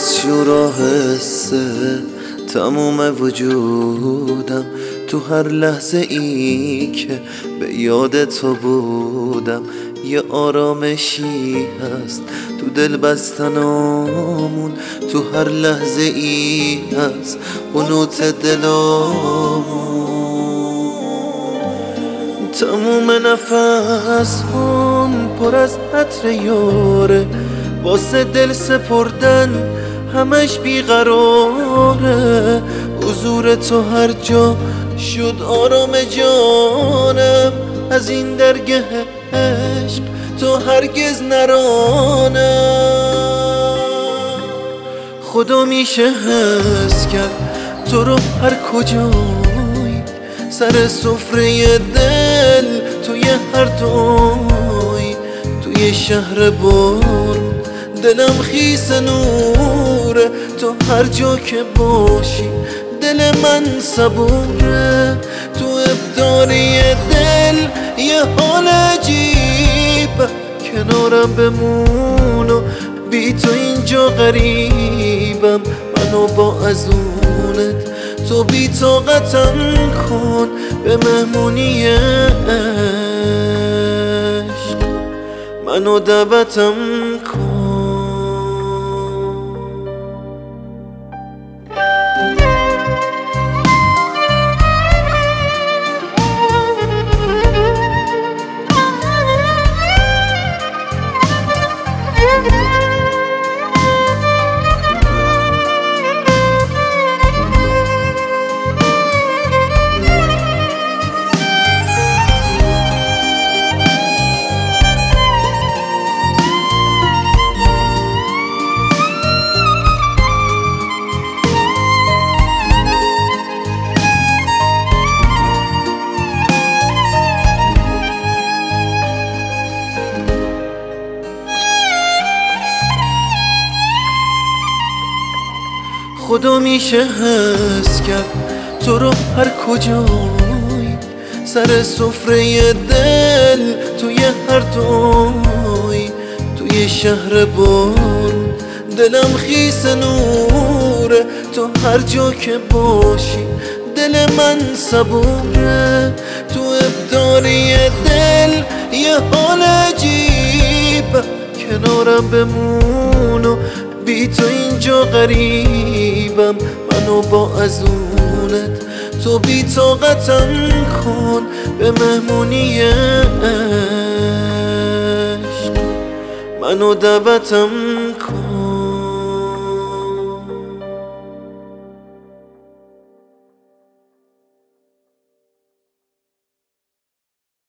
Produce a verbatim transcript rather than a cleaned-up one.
از شور و حسه تموم وجودم، تو هر لحظه ای که به یاد تو بودم یه آرامشی هست تو دل بستنامون، تو هر لحظه ای هست قنوت دلامون. تموم نفس هم پر از عطر یاره، واسه دل سپردن همش بیقراره. حضور تو هر جا شد آرام جانم، از این درگه عشق تو هرگز نرانم. خدا میشه حس کرد تو رو هر کجایی، سر سفره دل توی هر دوی، توی شهر بارون دلم خیس نوره. تو هر جا که باشی دل من صبوره، تو افطاری دل یه حال عجیبه. کنارم بمون و بی تو اینجا غریبم، منو با ازونت تو بی طاقتم کن به مهمونی عشق، منو دعوتم کن. خدا میشه حس کرد تو رو هر کجایی، سر سفره دل توی هر دوی، توی شهر بارون دلم خیس نوره. تو هر جا که باشی دل من صبوره، تو افطاری دل یه حال عجیبه. کنارم بمون و بی تو اینجا غریبم، منو با ازونت تو بی طاقتم کن به مهمونی عشق، منو دعوتم کن.